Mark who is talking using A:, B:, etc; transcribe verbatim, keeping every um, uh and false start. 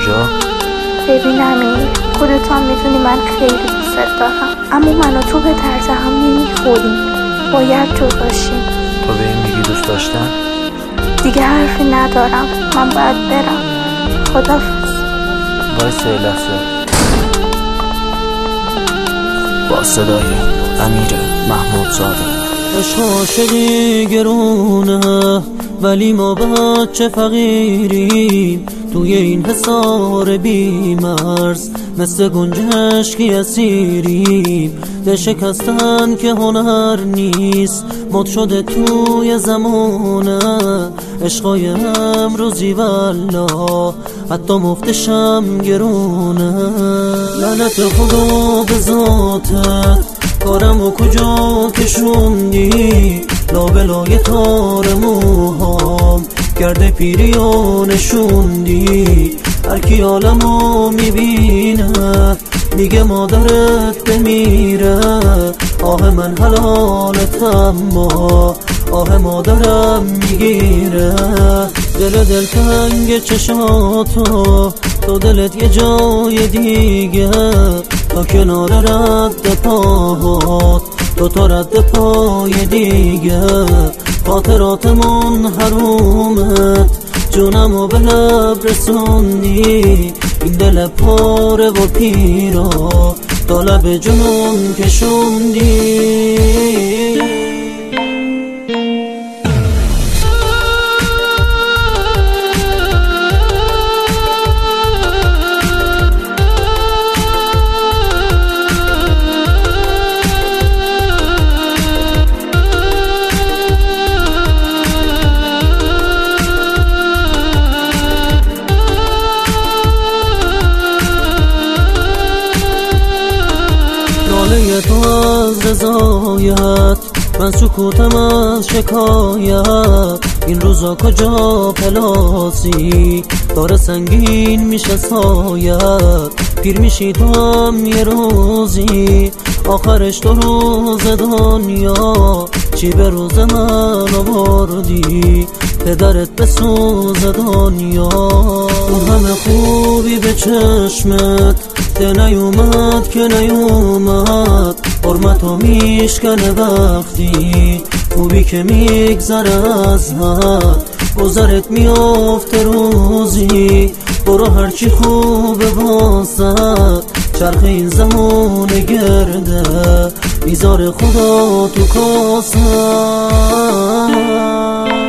A: کجا؟
B: ببین امیر، خودت هم میدونی من خیلی دوست دارم، اما من و تو به طرز هم نمیخوریم. باید جدا باشیم.
A: تو به این میگی دوست داشتن؟
B: دیگه حرفی ندارم، من باید برم. خداحافظ.
A: وایسا یه لحظه. با صدای امیر محمود زاده.
C: عشق عاشقی گرونه ولی ما بچه فقیریم، توی این حصار بیمرز مثل گنجشکی اسیریم. به شکستن که هنر نیست مد شده توی زمانه، عشقای امروزی والله حتی مفتشم گرونه. لعنت خدا به ذاتت، کارمو کجا کشوندی؟ لابلای تار موهام گرد پیری و نشوندی. هرکی عالمو میبینه میگه مادرت بمیره، آه من حلالت اما آه مادرم میگیره. دل دل تنگ چشاتو، تو دلت یه جای دیگه، تا کنار رد پاهات تو تا رد پای دیگه. خاطراتمون حرومت، جونمو به لب رسوندی. این دل پاره و پیرا تا لب جنون کشوندی. ناله تو از رضایت، من سکوتم از شکایت. این روزا کجا پلاسی داره سنگین میشه سایت. پیر میشی تو هم یه روزی، آخرش تو روز دنیا. چی به روز من آوردی پدرت به سوز دنیا. اون همه خوبی به چشمت ده نیومد که نیومد. حرمتو میشکنه وقتی خوبی که میگذره از حد. گذرت میافته روزی، برو هرچی خوبه واسد. چرخ این زمان گرده میذاره خدا تو کاسد.